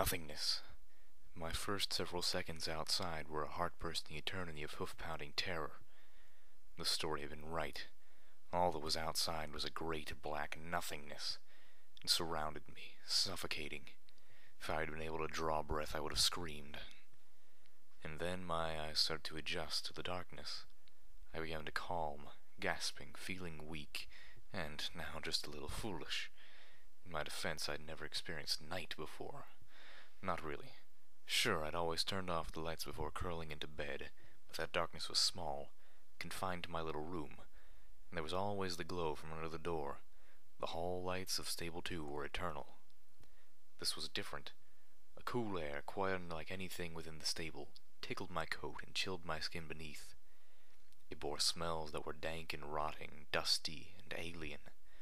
Nothingness. My first several seconds outside were a heart-bursting eternity of hoof-pounding terror. The story had been right. All that was outside was a great black nothingness. It surrounded me, suffocating. If I had been able to draw breath, I would have screamed. And then my eyes started to adjust to the darkness. I began to calm, gasping, feeling weak, and now just a little foolish. In my defense, I'd never experienced night before. Not really. Sure, I'd always turned off the lights before curling into bed, but that darkness was small, confined to my little room, and there was always the glow from under the door. The hall lights of Stable 2 were eternal. This was different. A cool air, quite unlike anything within the stable, tickled my coat and chilled my skin beneath. It bore smells that were dank and rotting, dusty and alien.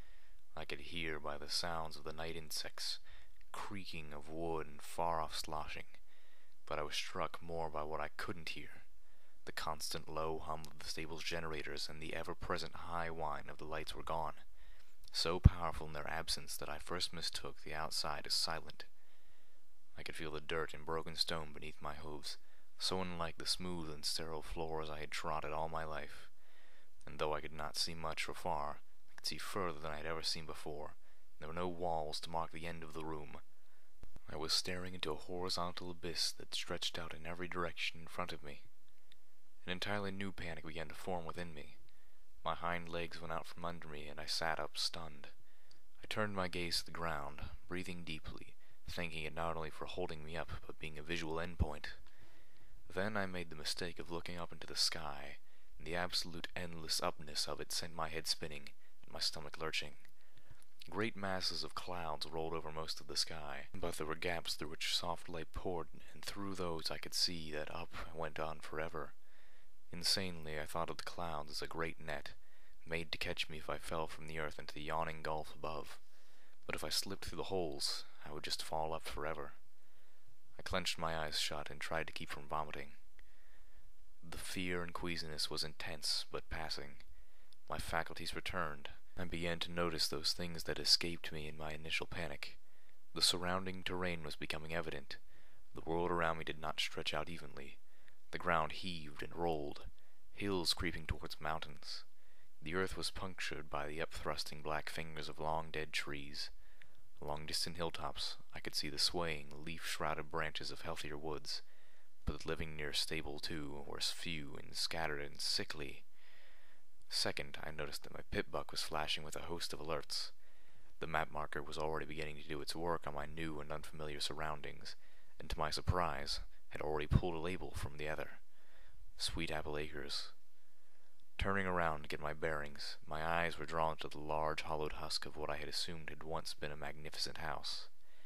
I could hear by the sounds of the night insects, creaking of wood and far-off sloshing, but I was struck more by what I couldn't hear. The constant low hum of the stable's generators and the ever-present high whine of the lights were gone, so powerful in their absence that I first mistook the outside as silent. I could feel the dirt and broken stone beneath my hooves, so unlike the smooth and sterile floors I had trotted all my life. And though I could not see much or far, I could see further than I had ever seen before. There were no walls to mark the end of the room. I was staring into a horizontal abyss that stretched out in every direction in front of me. An entirely new panic began to form within me. My hind legs went out from under me, and I sat up, stunned. I turned my gaze to the ground, breathing deeply, thanking it not only for holding me up, but being a visual endpoint. Then I made the mistake of looking up into the sky, and the absolute endless upness of it sent my head spinning, and my stomach lurching. Great masses of clouds rolled over most of the sky, but there were gaps through which soft light poured, and through those I could see that up went on forever. Insanely, I thought of the clouds as a great net, made to catch me if I fell from the earth into the yawning gulf above. But if I slipped through the holes, I would just fall up forever. I clenched my eyes shut and tried to keep from vomiting. The fear and queasiness was intense, but passing. My faculties returned. I began to notice those things that escaped me in my initial panic. The surrounding terrain was becoming evident. The world around me did not stretch out evenly. The ground heaved and rolled, hills creeping towards mountains. The earth was punctured by the upthrusting black fingers of long-dead trees. Along distant hilltops, I could see the swaying, leaf-shrouded branches of healthier woods, but the living near Stable 2 were few and scattered and sickly. Second, I noticed that my pip-buck was flashing with a host of alerts. The map marker was already beginning to do its work on my new and unfamiliar surroundings, and to my surprise, had already pulled a label from the other. Sweet Apple Acres. Turning around to get my bearings, my eyes were drawn to the large hollowed husk of what I had assumed had once been a magnificent house.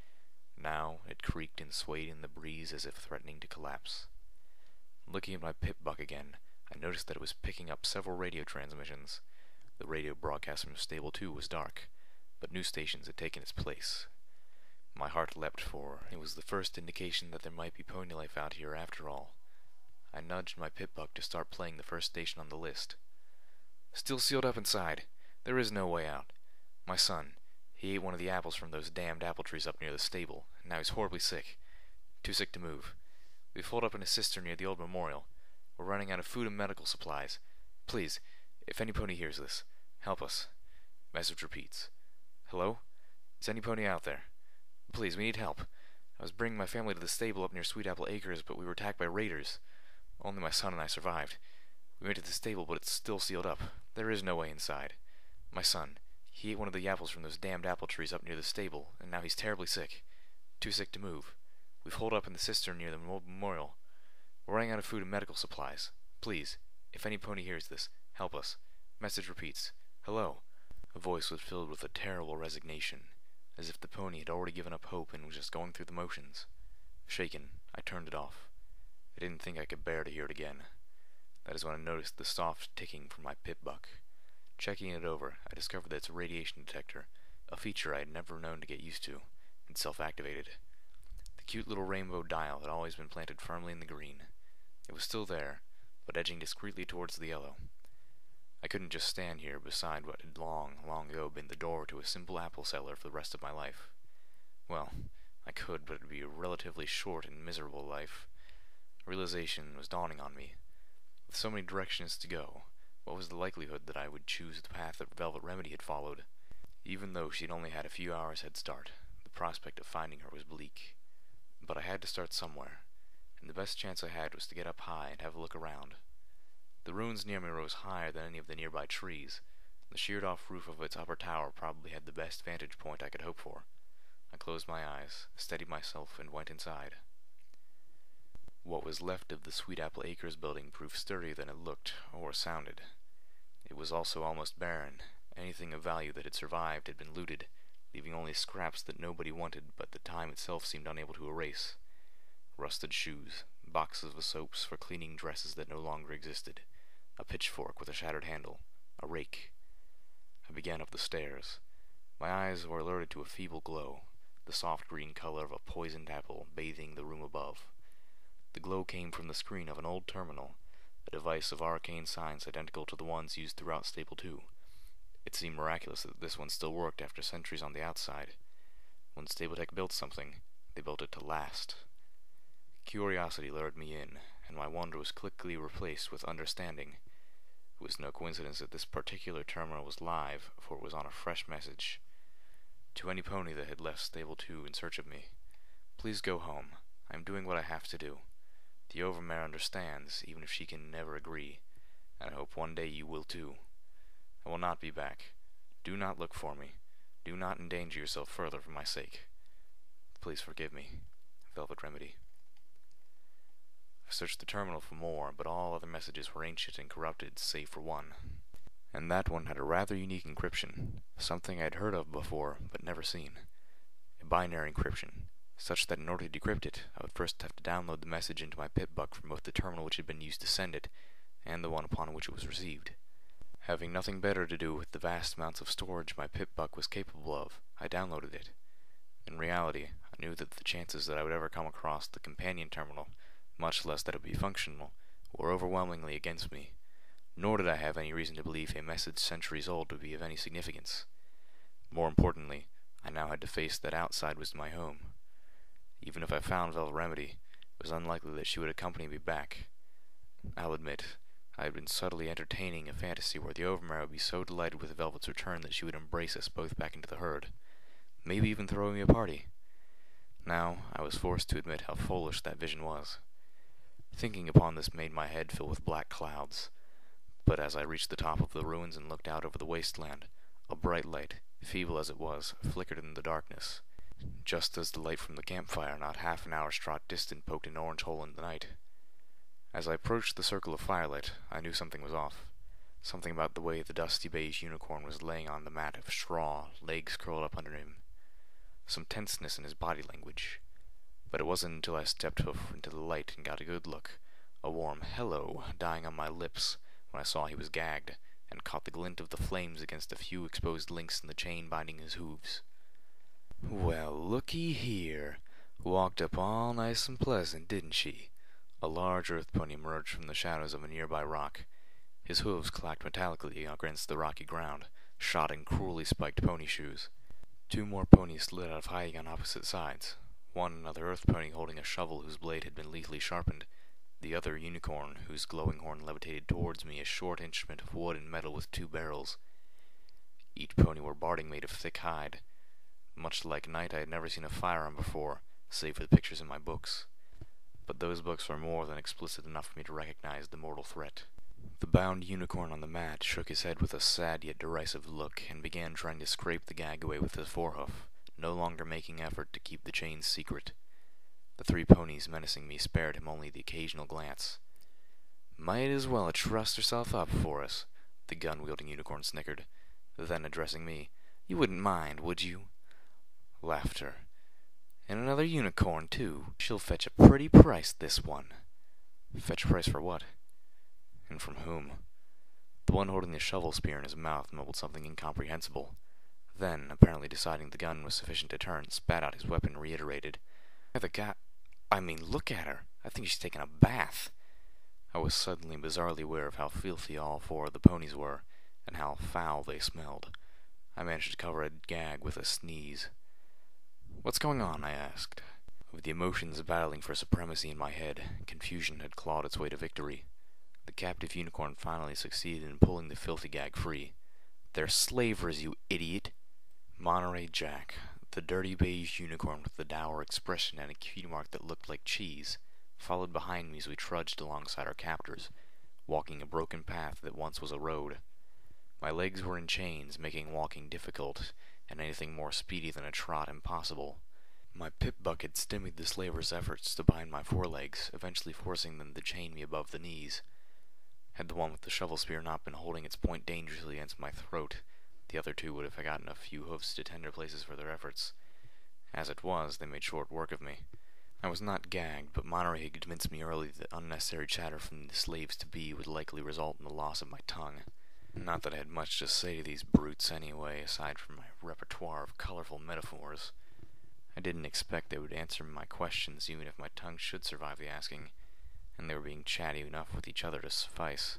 Now it creaked and swayed in the breeze as if threatening to collapse. Looking at my pip-buck again, I noticed that it was picking up several radio transmissions. The radio broadcast from Stable 2 was dark, but new stations had taken its place. My heart leapt, for it was the first indication that there might be pony life out here after all. I nudged my pip-buck to start playing the first station on the list. Still sealed up inside. There is no way out. My son, he ate one of the apples from those damned apple trees up near the stable, and now he's horribly sick. Too sick to move. We've holed up in a cistern near the old memorial. We're running out of food and medical supplies. Please, if any pony hears this, help us. Message repeats. Hello? Is any pony out there? Please, we need help. I was bringing my family to the stable up near Sweet Apple Acres, but we were attacked by raiders. Only my son and I survived. We went to the stable, but it's still sealed up. There is no way inside. My son, he ate one of the apples from those damned apple trees up near the stable, and now he's terribly sick. Too sick to move. We've holed up in the cistern near the memorial. We're running out of food and medical supplies. Please, if any pony hears this, help us. Message repeats. Hello. A voice was filled with a terrible resignation, as if the pony had already given up hope and was just going through the motions. Shaken, I turned it off. I didn't think I could bear to hear it again. That is when I noticed the soft ticking from my pip-buck. Checking it over, I discovered that its radiation detector, a feature I had never known to get used to, had self-activated. The cute little rainbow dial had always been planted firmly in the green. It was still there, but edging discreetly towards the yellow. I couldn't just stand here beside what had long, long ago been the door to a simple apple cellar for the rest of my life. Well, I could, but it would be a relatively short and miserable life. Realization was dawning on me. With so many directions to go, what was the likelihood that I would choose the path that Velvet Remedy had followed? Even though she'd only had a few hours head start, the prospect of finding her was bleak. But I had to start somewhere, and the best chance I had was to get up high and have a look around. The ruins near me rose higher than any of the nearby trees. The sheared-off roof of its upper tower probably had the best vantage point I could hope for. I closed my eyes, steadied myself, and went inside. What was left of the Sweet Apple Acres building proved sturdier than it looked or sounded. It was also almost barren. Anything of value that had survived had been looted, leaving only scraps that nobody wanted but the time itself seemed unable to erase. Rusted shoes, boxes of soaps for cleaning dresses that no longer existed, a pitchfork with a shattered handle, a rake. I began up the stairs. My eyes were alerted to a feeble glow, the soft green color of a poisoned apple bathing the room above. The glow came from the screen of an old terminal, a device of arcane science identical to the ones used throughout Staple 2. It seemed miraculous that this one still worked after centuries on the outside. When Stapletech built something, they built it to last. Curiosity lured me in, and my wonder was quickly replaced with understanding. It was no coincidence that this particular terminal was live, for it was on a fresh message. To any pony that had left Stable 2 in search of me, "Please go home. I am doing what I have to do. The Overmare understands, even if she can never agree, and I hope one day you will too. I will not be back. Do not look for me. Do not endanger yourself further for my sake. Please forgive me. Velvet Remedy." I searched the terminal for more, but all other messages were ancient and corrupted, save for one. And that one had a rather unique encryption, something I had heard of before, but never seen. A binary encryption, such that in order to decrypt it, I would first have to download the message into my PipBuck from both the terminal which had been used to send it, and the one upon which it was received. Having nothing better to do with the vast amounts of storage my PipBuck was capable of, I downloaded it. In reality, I knew that the chances that I would ever come across the companion terminal, much less that it would be functional, were overwhelmingly against me, nor did I have any reason to believe a message centuries old would be of any significance. More importantly, I now had to face that outside was my home. Even if I found Velvet Remedy, it was unlikely that she would accompany me back. I'll admit, I had been subtly entertaining a fantasy where the Overmare would be so delighted with Velvet's return that she would embrace us both back into the herd, maybe even throw me a party. Now, I was forced to admit how foolish that vision was. Thinking upon this made my head fill with black clouds, but as I reached the top of the ruins and looked out over the wasteland, a bright light, feeble as it was, flickered in the darkness, just as the light from the campfire not half an hour's trot distant poked an orange hole in the night. As I approached the circle of firelight, I knew something was off. Something about the way the dusty beige unicorn was laying on the mat of straw, legs curled up under him. Some tenseness in his body language. But it wasn't until I stepped into the light and got a good look, a warm hello dying on my lips, when I saw he was gagged, and caught the glint of the flames against a few exposed links in the chain binding his hooves. "Well, looky here. Walked up all nice and pleasant, didn't she?" A large earth pony emerged from the shadows of a nearby rock. His hooves clacked metallically against the rocky ground, shod in cruelly spiked pony shoes. Two more ponies slid out of hiding on opposite sides. One another earth pony holding a shovel whose blade had been lethally sharpened. The other unicorn, whose glowing horn levitated towards me, a short instrument of wood and metal with two barrels. Each pony wore barding made of thick hide. Much like night, I had never seen a firearm before, save for the pictures in my books. But those books were more than explicit enough for me to recognize the mortal threat. The bound unicorn on the mat shook his head with a sad yet derisive look, and began trying to scrape the gag away with his forehoof, no longer making effort to keep the chains secret. The three ponies menacing me spared him only the occasional glance. "Might as well trust herself up for us," the gun-wielding unicorn snickered. Then, addressing me, "You wouldn't mind, would you?" Laughter. "And another unicorn, too. She'll fetch a pretty price, this one." Fetch a price for what? And from whom? The one holding the shovel spear in his mouth mumbled something incomprehensible. Then, apparently deciding the gun was sufficient deterrent, spat out his weapon and reiterated, Look at her. I think she's taken a bath." I was suddenly bizarrely aware of how filthy all four of the ponies were, and how foul they smelled. I managed to cover a gag with a sneeze. "What's going on?" I asked. With the emotions battling for supremacy in my head, confusion had clawed its way to victory. The captive unicorn finally succeeded in pulling the filthy gag free. "They're slavers, you idiot!" Monterey Jack, the dirty beige unicorn with the dour expression and a cutie mark that looked like cheese, followed behind me as we trudged alongside our captors, walking a broken path that once was a road. My legs were in chains, making walking difficult, and anything more speedy than a trot impossible. My pip bucket stymied the slavers' efforts to bind my forelegs, eventually forcing them to chain me above the knees. Had the one with the shovel spear not been holding its point dangerously against my throat, the other two would have gotten a few hoofs to tender places for their efforts. As it was, they made short work of me. I was not gagged, but Monterey had convinced me early that unnecessary chatter from the slaves-to-be would likely result in the loss of my tongue. Not that I had much to say to these brutes anyway, aside from my repertoire of colorful metaphors. I didn't expect they would answer my questions even if my tongue should survive the asking, and they were being chatty enough with each other to suffice.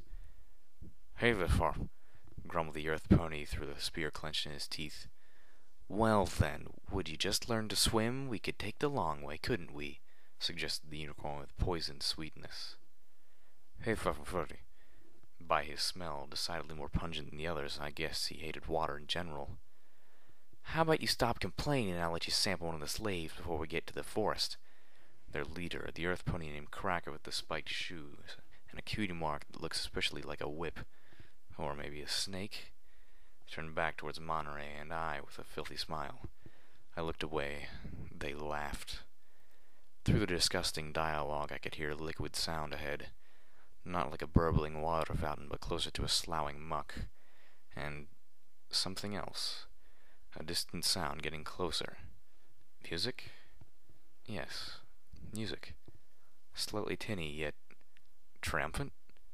"Hey there, grumbled the earth pony through the spear clenched in his teeth. "Well then, would you just learn to swim? We could take the long way, couldn't we?" suggested the unicorn with poisoned sweetness. "Hey, Fluffy." By his smell, decidedly more pungent than the others, I guess he hated water in general. "How about you stop complaining and I'll let you sample one of the slaves before we get to the forest?" Their leader, the earth pony named Cracker with the spiked shoes, and a cutie mark that looked suspiciously like a whip. Or maybe a snake? Turned back towards Monterey, and I, with a filthy smile. I looked away. They laughed. Through the disgusting dialogue I could hear a liquid sound ahead. Not like a burbling water fountain, but closer to a sloughing muck. And something else. A distant sound getting closer. Music? Yes, music. Slightly tinny, yet triumphant?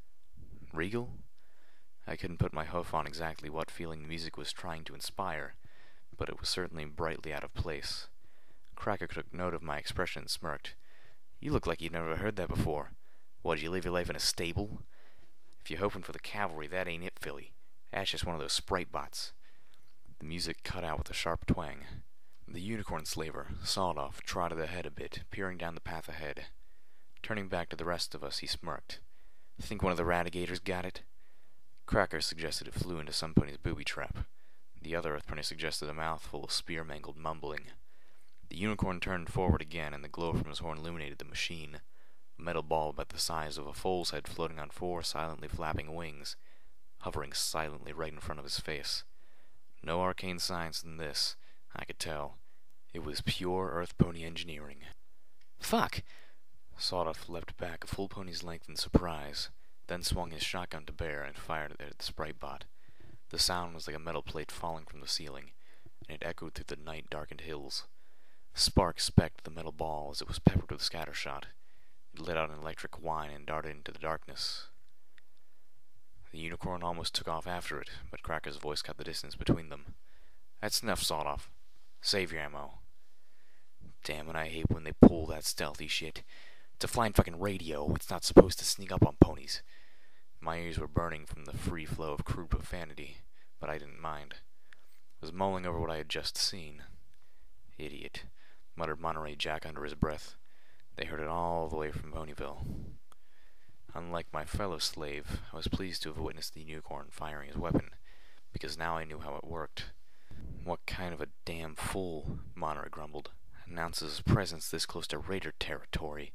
Regal? I couldn't put my hoof on exactly what feeling the music was trying to inspire, but it was certainly brightly out of place. Cracker took note of my expression and smirked. "You look like you've never heard that before. What, did you live your life in a stable? If you're hoping for the cavalry, that ain't it, Philly. That's just one of those sprite bots." The music cut out with a sharp twang. The unicorn slaver, Sawed-Off, trotted ahead a bit, peering down the path ahead. Turning back to the rest of us, he smirked. "Think one of the ratigators got it?" Cracker suggested it flew into some pony's booby trap. The other earth pony suggested a mouthful of spear-mangled mumbling. The unicorn turned forward again, and the glow from his horn illuminated the machine. A metal ball about the size of a foal's head floating on 4 silently flapping wings, hovering silently right in front of his face. No arcane science than this, I could tell. It was pure earth pony engineering. "Fuck!" Sawed-Off leapt back a full pony's length in surprise, then swung his shotgun to bear and fired it at the sprite bot. The sound was like a metal plate falling from the ceiling, and it echoed through the night-darkened hills. Sparks specked the metal ball as it was peppered with scattershot. It let out an electric whine and darted into the darkness. The unicorn almost took off after it, but Cracker's voice cut the distance between them. "That's enough, Sawed-Off. Save your ammo." Damn it, I hate when they pull that stealthy shit. It's a flying fucking radio. It's not supposed to sneak up on ponies. My ears were burning from the free flow of crude profanity, but I didn't mind. I was mulling over what I had just seen. "Idiot," muttered Monterey Jack under his breath. They heard it all the way from Ponyville. Unlike my fellow slave, I was pleased to have witnessed the unicorn firing his weapon, because now I knew how it worked. "What kind of a damn fool," Monterey grumbled, "announces his presence this close to raider territory?"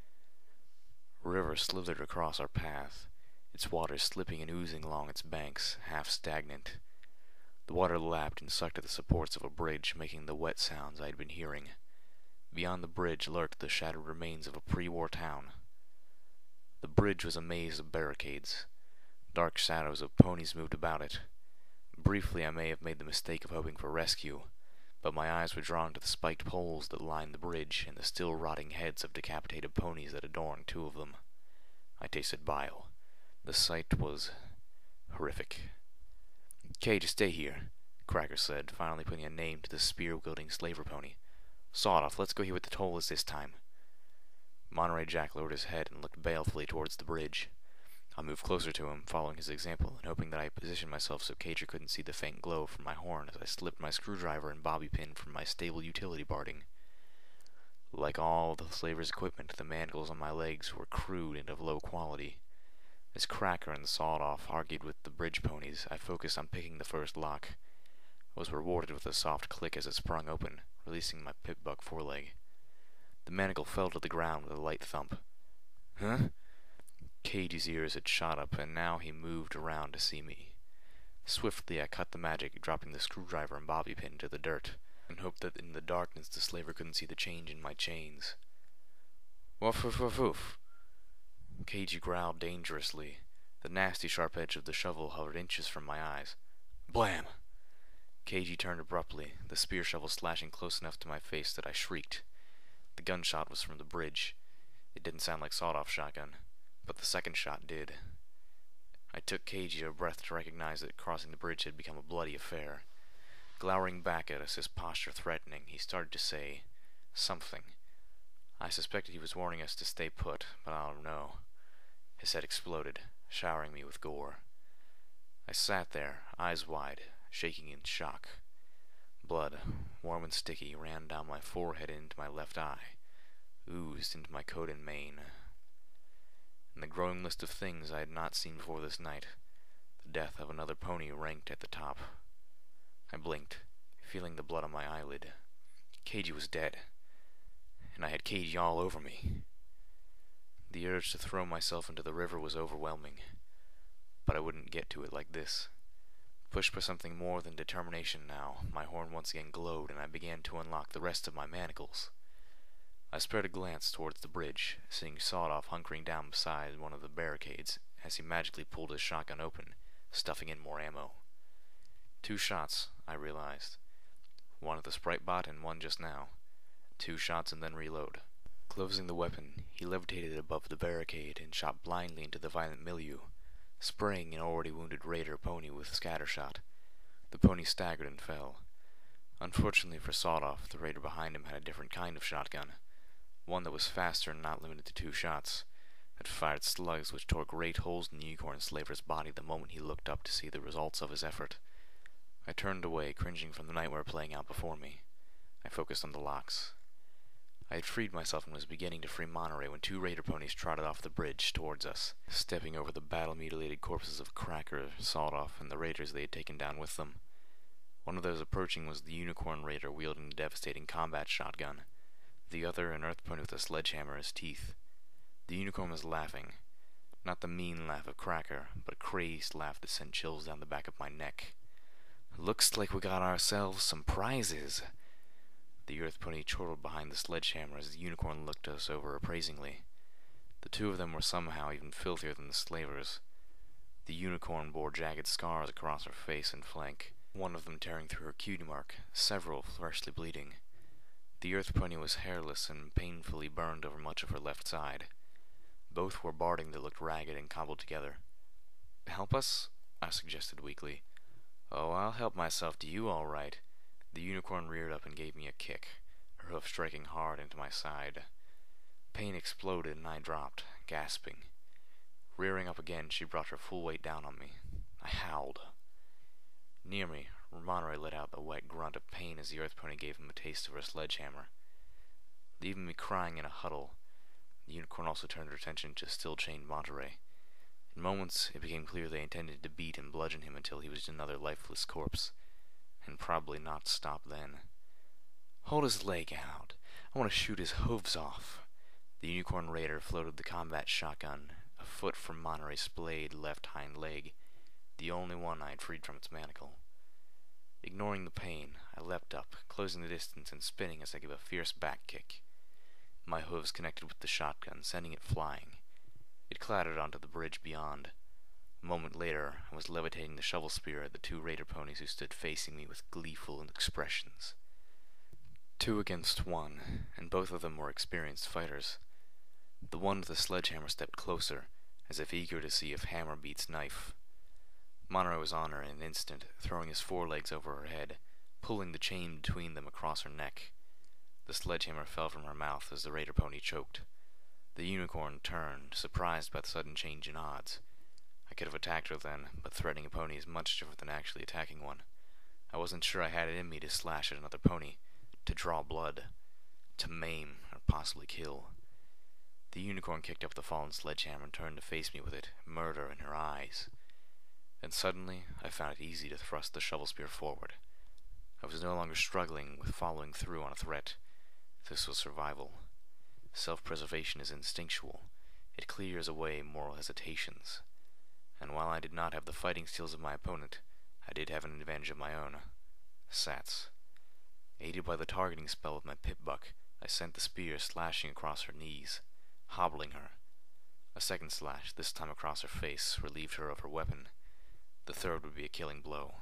A river slithered across our path, its waters slipping and oozing along its banks, half stagnant. The water lapped and sucked at the supports of a bridge, making the wet sounds I had been hearing. Beyond the bridge lurked the shattered remains of a pre-war town. The bridge was a maze of barricades. Dark shadows of ponies moved about it. Briefly I may have made the mistake of hoping for rescue, but my eyes were drawn to the spiked poles that lined the bridge and the still rotting heads of decapitated ponies that adorned 2 of them. I tasted bile. The sight was horrific. "Okay, just stay here," Cracker said, finally putting a name to the spear-wielding slaver pony. "Sawed-Off, let's go hear what the toll is this time." Monterey Jack lowered his head and looked balefully towards the bridge. I moved closer to him, following his example and hoping that I positioned myself so Cager couldn't see the faint glow from my horn as I slipped my screwdriver and bobby pin from my stable utility barding. Like all the slaver's equipment, the manacles on my legs were crude and of low quality. As Cracker and the Sawed-Off argued with the bridge ponies, I focused on picking the first lock. I was rewarded with a soft click as it sprung open, releasing my pip-buck foreleg. The manacle fell to the ground with a light thump. Huh? Cage's ears had shot up, and now he moved around to see me. Swiftly I cut the magic, dropping the screwdriver and bobby pin to the dirt, and hoped that in the darkness the slaver couldn't see the change in my chains. Woof woof woof woof. Cagey growled dangerously. The nasty sharp edge of the shovel hovered inches from my eyes. Blam! Cagey turned abruptly, the spear shovel slashing close enough to my face that I shrieked. The gunshot was from the bridge. It didn't sound like sawed-off shotgun, but the second shot did. I took Cagey a breath to recognize that crossing the bridge had become a bloody affair. Glowering back at us, his posture threatening, he started to say something. I suspected he was warning us to stay put, but I don't know. His head exploded, showering me with gore. I sat there, eyes wide, shaking in shock. Blood, warm and sticky, ran down my forehead and into my left eye, oozed into my coat and mane. In the growing list of things I had not seen before this night, the death of another pony ranked at the top. I blinked, feeling the blood on my eyelid. Cagey was dead, and I had Cagey all over me. The urge to throw myself into the river was overwhelming, but I wouldn't get to it like this. Pushed by something more than determination now, my horn once again glowed, and I began to unlock the rest of my manacles. I spread a glance towards the bridge, seeing Sawed-Off hunkering down beside one of the barricades as he magically pulled his shotgun open, stuffing in more ammo. 2 shots, I realized. One at the Sprite bot and one just now. 2 shots and then reload. Closing the weapon, he levitated above the barricade and shot blindly into the violent milieu, spraying an already wounded raider pony with scattershot. The pony staggered and fell. Unfortunately for Sawed-Off, the raider behind him had a different kind of shotgun, one that was faster and not limited to 2 shots. It fired slugs which tore great holes in the unicorn slaver's body the moment he looked up to see the results of his effort. I turned away, cringing from the nightmare playing out before me. I focused on the locks. I had freed myself and was beginning to free Monterey when 2 raider ponies trotted off the bridge towards us, stepping over the battle-mutilated corpses of Cracker, Sawed-Off, and the raiders they had taken down with them. One of those approaching was the unicorn raider wielding the devastating combat shotgun, the other an earth pony with a sledgehammer in his teeth. The unicorn was laughing, not the mean laugh of Cracker, but a crazed laugh that sent chills down the back of my neck. Looks like we got ourselves some prizes. The earth pony chortled behind the sledgehammer as the unicorn looked us over appraisingly. The 2 of them were somehow even filthier than the slavers. The unicorn bore jagged scars across her face and flank, one of them tearing through her cutie mark, several freshly bleeding. The earth pony was hairless and painfully burned over much of her left side. Both wore barding that looked ragged and cobbled together. Help us? I suggested weakly. Oh, I'll help myself to you all right. The unicorn reared up and gave me a kick, her hoof striking hard into my side. Pain exploded and I dropped, gasping. Rearing up again, she brought her full weight down on me. I howled. Near me, Monterey let out a wet grunt of pain as the earth pony gave him a taste of her sledgehammer. Leaving me crying in a huddle, the unicorn also turned her attention to still-chained Monterey. In moments, it became clear they intended to beat and bludgeon him until he was another lifeless corpse, and probably not stop then. Hold his leg out. I want to shoot his hooves off. The unicorn raider floated the combat shotgun a foot from Monterey's splayed left hind leg, the only one I had freed from its manacle. Ignoring the pain, I leapt up, closing the distance and spinning as I gave a fierce back kick. My hooves connected with the shotgun, sending it flying. It clattered onto the bridge beyond. A moment later, I was levitating the shovel spear at the 2 raider ponies who stood facing me with gleeful expressions. 2 against 1, and both of them were experienced fighters. The one with the sledgehammer stepped closer, as if eager to see if hammer beats knife. Monterey was on her in an instant, throwing his forelegs over her head, pulling the chain between them across her neck. The sledgehammer fell from her mouth as the raider pony choked. The unicorn turned, surprised by the sudden change in odds. I could have attacked her then, but threatening a pony is much different than actually attacking one. I wasn't sure I had it in me to slash at another pony, to draw blood, to maim, or possibly kill. The unicorn kicked up the fallen sledgehammer and turned to face me with it, murder in her eyes. And suddenly, I found it easy to thrust the shovel spear forward. I was no longer struggling with following through on a threat. This was survival. Self-preservation is instinctual. It clears away moral hesitations. And while I did not have the fighting skills of my opponent, I did have an advantage of my own. Sats. Aided by the targeting spell of my pip-buck, I sent the spear slashing across her knees, hobbling her. A second slash, this time across her face, relieved her of her weapon. The third would be a killing blow.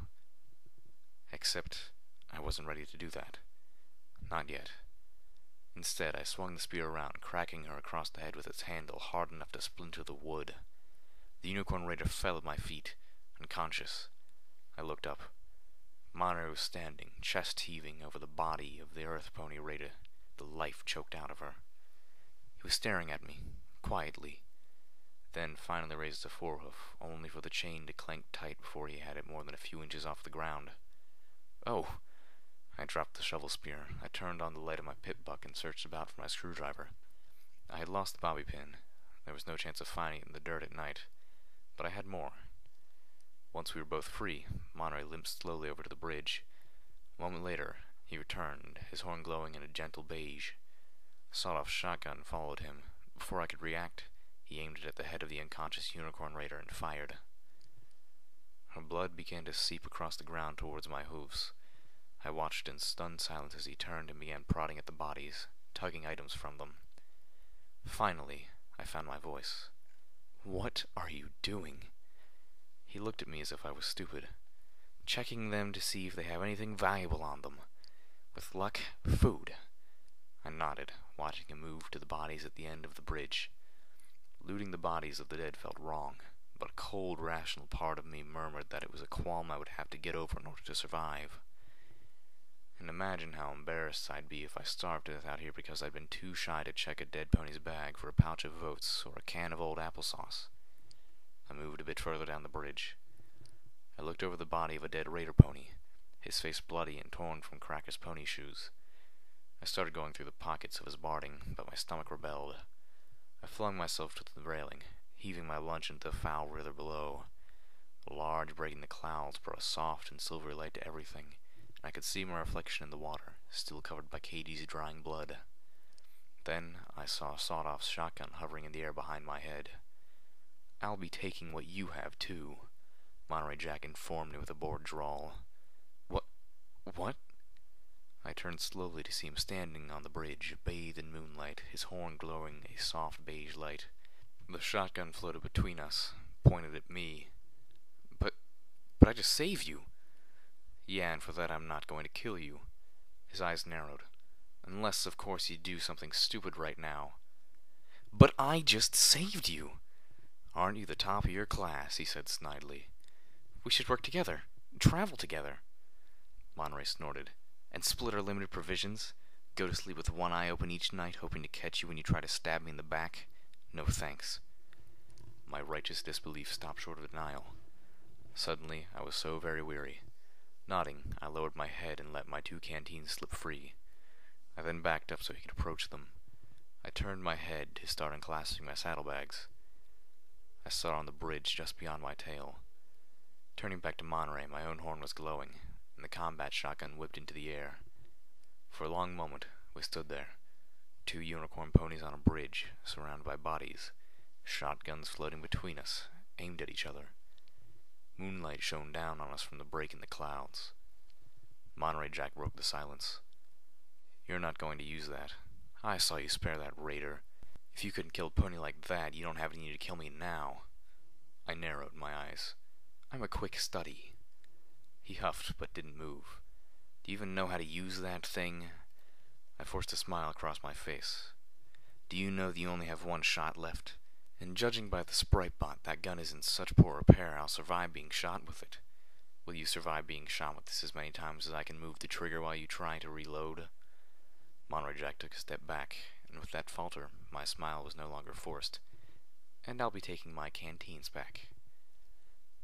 Except, I wasn't ready to do that. Not yet. Instead, I swung the spear around, cracking her across the head with its handle hard enough to splinter the wood. The unicorn raider fell at my feet, unconscious. I looked up. Monterey was standing, chest heaving over the body of the earth pony raider, the life choked out of her. He was staring at me, quietly, then finally raised a forehoof, only for the chain to clank tight before he had it more than a few inches off the ground. Oh! I dropped the shovel spear. I turned on the light of my pip-buck and searched about for my screwdriver. I had lost the bobby pin. There was no chance of finding it in the dirt at night. But I had more. Once we were both free, Monterey limped slowly over to the bridge. A moment later, he returned, his horn glowing in a gentle beige. A sawed-off shotgun followed him. Before I could react, he aimed it at the head of the unconscious unicorn raider and fired. Her blood began to seep across the ground towards my hooves. I watched in stunned silence as he turned and began prodding at the bodies, tugging items from them. Finally, I found my voice. "What are you doing?" He looked at me as if I was stupid. "Checking them to see if they have anything valuable on them. With luck, food." I nodded, watching him move to the bodies at the end of the bridge. Looting the bodies of the dead felt wrong, but a cold, rational part of me murmured that it was a qualm I would have to get over in order to survive. And imagine how embarrassed I'd be if I starved to death out here because I'd been too shy to check a dead pony's bag for a pouch of oats or a can of old applesauce. I moved a bit further down the bridge. I looked over the body of a dead raider pony, his face bloody and torn from Cracker's pony shoes. I started going through the pockets of his barding, but my stomach rebelled. I flung myself to the railing, heaving my lunch into the foul river below. A large break in the clouds brought a soft and silvery light to everything, and I could see my reflection in the water, still covered by Katie's drying blood. Then I saw a sawed-off shotgun hovering in the air behind my head. "I'll be taking what you have, too," Monterey Jack informed me with a bored drawl. What? I turned slowly to see him standing on the bridge, bathed in moonlight, his horn glowing a soft beige light. The shotgun floated between us, pointed at me. But I just saved you." "Yeah, and for that I'm not going to kill you." His eyes narrowed. "Unless, of course, you do something stupid right now." "But I just saved you." "Aren't you the top of your class?" he said snidely. "We should work together. Travel together." Monterey snorted. "And split our limited provisions? Go to sleep with one eye open each night, hoping to catch you when you try to stab me in the back? No thanks." My righteous disbelief stopped short of denial. Suddenly, I was so very weary. Nodding, I lowered my head and let my 2 canteens slip free. I then backed up so he could approach them. I turned my head to start unclasping my saddlebags. I saw on the bridge just beyond my tail. Turning back to Monterey, my own horn was glowing, and the combat shotgun whipped into the air. For a long moment, we stood there, 2 unicorn ponies on a bridge, surrounded by bodies, shotguns floating between us, aimed at each other. Moonlight shone down on us from the break in the clouds. Monterey Jack broke the silence. "You're not going to use that. I saw you spare that raider. If you couldn't kill a pony like that, you don't have any need to kill me now." I narrowed my eyes. "I'm a quick study." He huffed, but didn't move. "Do you even know how to use that thing?" I forced a smile across my face. "Do you know that you only have 1 shot left? And judging by the sprite bot, that gun is in such poor repair I'll survive being shot with it. Will you survive being shot with this as many times as I can move the trigger while you try to reload?" Monterey Jack took a step back, and with that falter, my smile was no longer forced. "And I'll be taking my canteens back."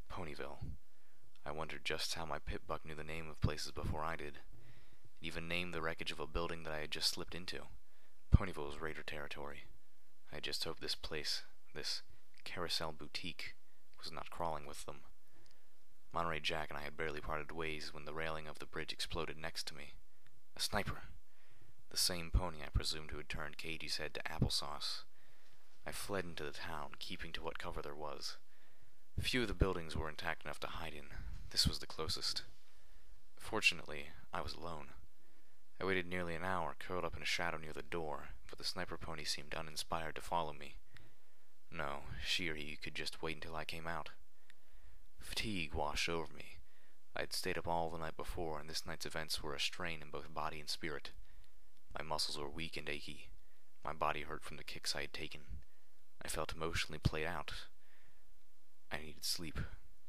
Ponyville. I wondered just how my Pip-Buck knew the name of places before I did. It even named the wreckage of a building that I had just slipped into. Ponyville was raider territory. I just hoped this place, this Carousel Boutique, was not crawling with them. Monterey Jack and I had barely parted ways when the railing of the bridge exploded next to me. A sniper! The same pony I presumed who had turned Cage's head to applesauce. I fled into the town, keeping to what cover there was. Few of the buildings were intact enough to hide in. This was the closest. Fortunately, I was alone. I waited nearly an hour, curled up in a shadow near the door, but the sniper pony seemed uninspired to follow me. No, she or he could just wait until I came out. Fatigue washed over me. I had stayed up all the night before, and this night's events were a strain in both body and spirit. My muscles were weak and achy. My body hurt from the kicks I had taken. I felt emotionally played out. I needed sleep.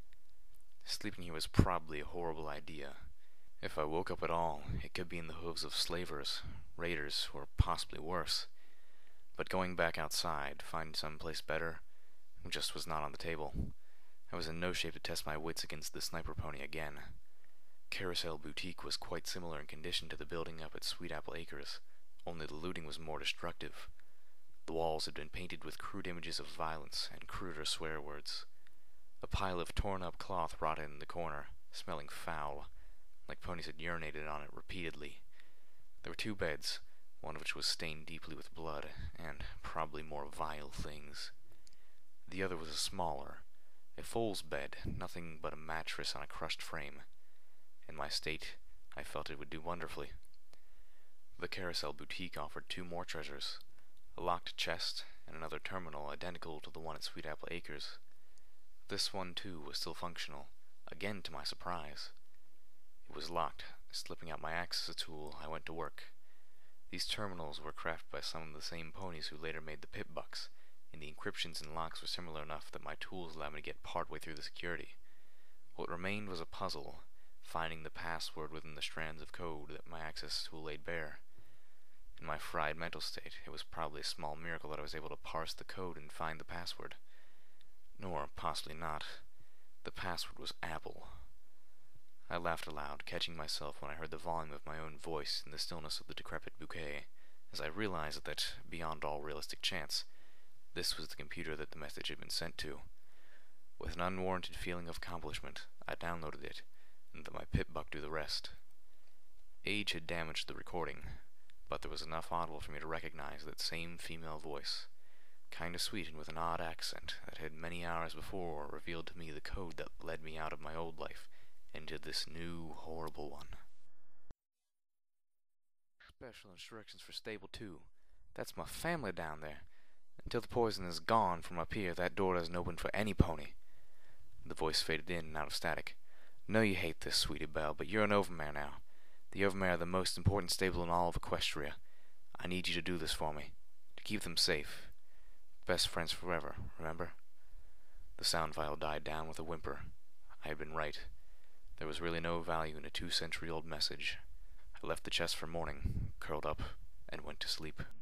Sleeping here was probably a horrible idea. If I woke up at all, it could be in the hooves of slavers, raiders, or possibly worse. But going back outside, finding some place better, just was not on the table. I was in no shape to test my wits against the sniper pony again. Carousel Boutique was quite similar in condition to the building up at Sweet Apple Acres, only the looting was more destructive. The walls had been painted with crude images of violence and cruder swear words. A pile of torn-up cloth rotted in the corner, smelling foul, like ponies had urinated on it repeatedly. There were 2 beds, one of which was stained deeply with blood, and probably more vile things. The other was a smaller, a foal's bed, nothing but a mattress on a crushed frame. In my state, I felt it would do wonderfully. The Carousel Boutique offered 2 more treasures, a locked chest and another terminal identical to the one at Sweet Apple Acres. This one, too, was still functional, again to my surprise. It was locked. Slipping out my axe as a tool, I went to work. These terminals were crafted by some of the same ponies who later made the Pip-Bucks, and the encryptions and locks were similar enough that my tools allowed me to get partway through the security. What remained was a puzzle, finding the password within the strands of code that my access tool laid bare. In my fried mental state, it was probably a small miracle that I was able to parse the code and find the password. Nor, possibly not, the password was Apple. I laughed aloud, catching myself when I heard the volume of my own voice in the stillness of the decrepit bouquet, as I realized that, beyond all realistic chance, this was the computer that the message had been sent to. With an unwarranted feeling of accomplishment, I downloaded it, and let my Pip-Buck do the rest. Age had damaged the recording, but there was enough audible for me to recognize that same female voice, kinda sweet and with an odd accent that had many hours before revealed to me the code that led me out of my old life into this new, horrible one. Special instructions for Stable 2. That's my family down there. Until the poison is gone from up here, that door doesn't open for any pony. The voice faded in and out of static. Know you hate this, Sweetie Belle, but you're an Overmare now. The Overmare are the most important stable in all of Equestria. I need you to do this for me, to keep them safe. Best friends forever, remember? The sound file died down with a whimper. I had been right. There was really no value in a 2-century-old message. I left the chest for morning, curled up, and went to sleep.